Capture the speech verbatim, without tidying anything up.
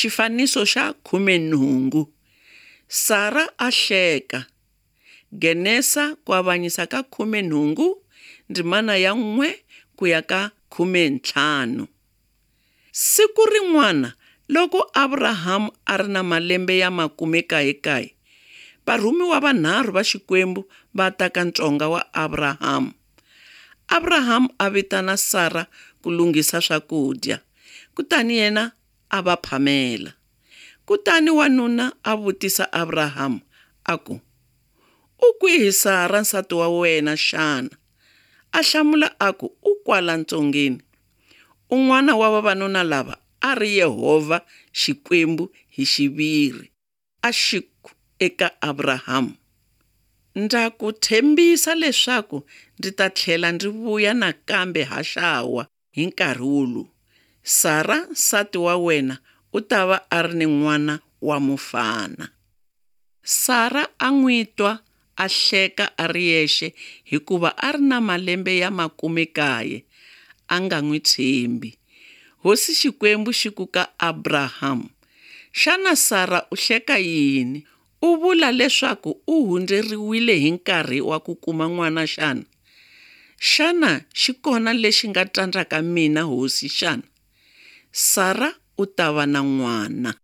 Xifaniso xa khume nhungu. Sara a hleka. Genesa ku avanyisa ka khume nhungu, ndzimana ya n'we ku ya ka khume ntlhanu. Siku rin'wana loko Abraham a ri na malembe ya makume kaye kaye, varhumiwa vanharhu va Xikwembu va ta ka ntsonga wa Abraham. Abraham a vitana Sara ku lunghisa swakudya, kutani yena a va phamela. Kutani wanuna a vutisa Abraham a ku, u kwihi Sara nsati wa wena xana? A hlamula a ku, u kwala ntsongeni. Un'wana wa vavanuna lava a ri Yehovha Xikwembu hi xiviri. A xiku eka Abraham, ndza ku tshembisa leswaku ndzi ta tlhela ndzi vuya nakambe haxawa hi nkarhi wulu. Sara nsati wa wena u ta va a ri ni n'wana wa mufana. Sara a n'wi twa a hleka a ri yexe hikuva a ri na malembe ya makume kaye, a nga n'wi tshembi. Hosi Xikwembu xi ku ka Abraham, xana Sara u hleka yini? U vula leswaku u hundzeriwile hi nkarhi wa ku kuma n'wana xana? Xana xi kona lexi nga tsandzaka mina hosi xana? Sara u ta va na n'wana.